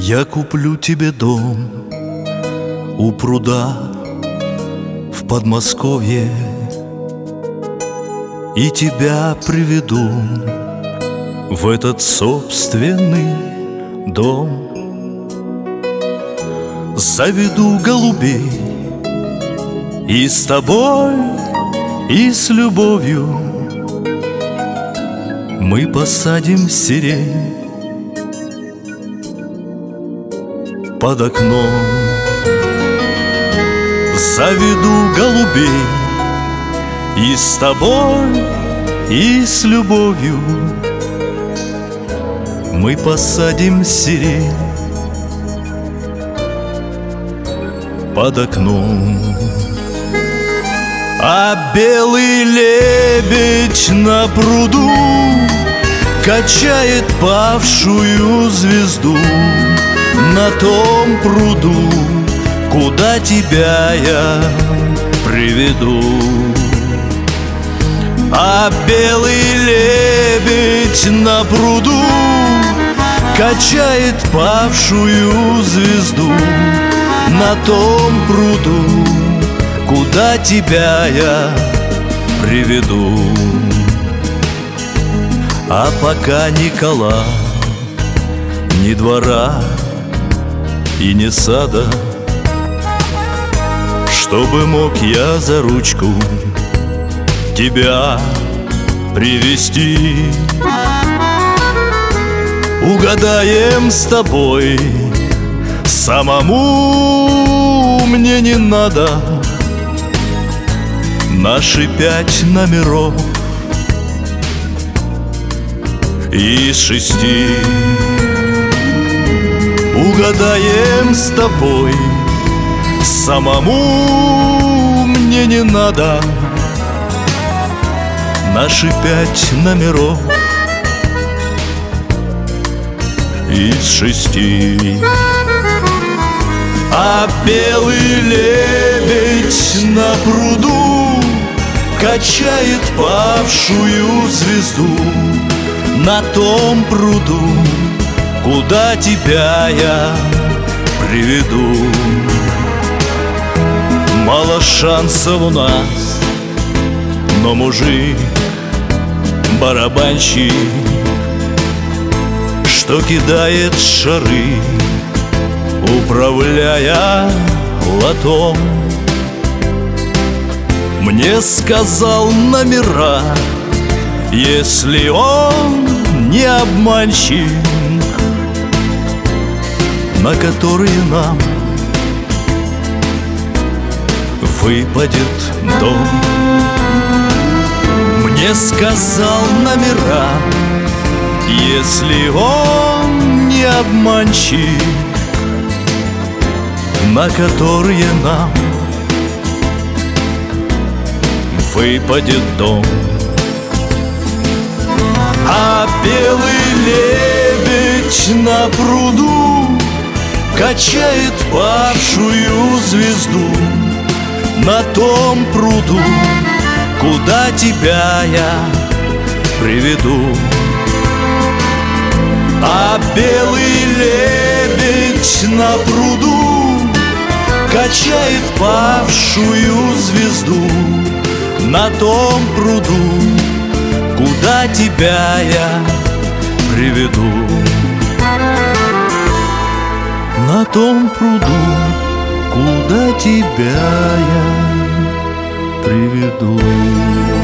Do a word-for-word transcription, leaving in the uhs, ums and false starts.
Я куплю тебе дом у пруда в Подмосковье и тебя приведу в этот собственный дом. Заведу голубей и с тобой, и с любовью мы посадим сирень под окном. Заведу голубей и с тобой, и с любовью мы посадим сирень под окном. А белый лебедь на пруду качает павшую звезду на том пруду, куда тебя я приведу. А белый лебедь на пруду качает павшую звезду на том пруду, куда тебя я приведу. А пока ни кола, ни двора и ни сада, чтобы мог я за ручку тебя привести, угадаем с тобой, самому мне не надо наши пять номеров из шести. Угадаем с тобой, самому мне не надо наши пять номеров из шести. А белый лебедь на пруду качает павшую звезду на том пруду, куда тебя я приведу. Мало шансов у нас, но мужик барабанщик, что кидает шары, управляя лотом, мне сказал номера, если он не обманщик, на которые нам выпадет дом. Мне сказал номера, если он не обманщик, на которые нам выпадет дом. А белый лебедь на пруду качает павшую звезду на том пруду, куда тебя я приведу. А белый лебедь на пруду качает павшую звезду на том пруду, куда тебя я приведу. На том пруду, куда тебя я приведу.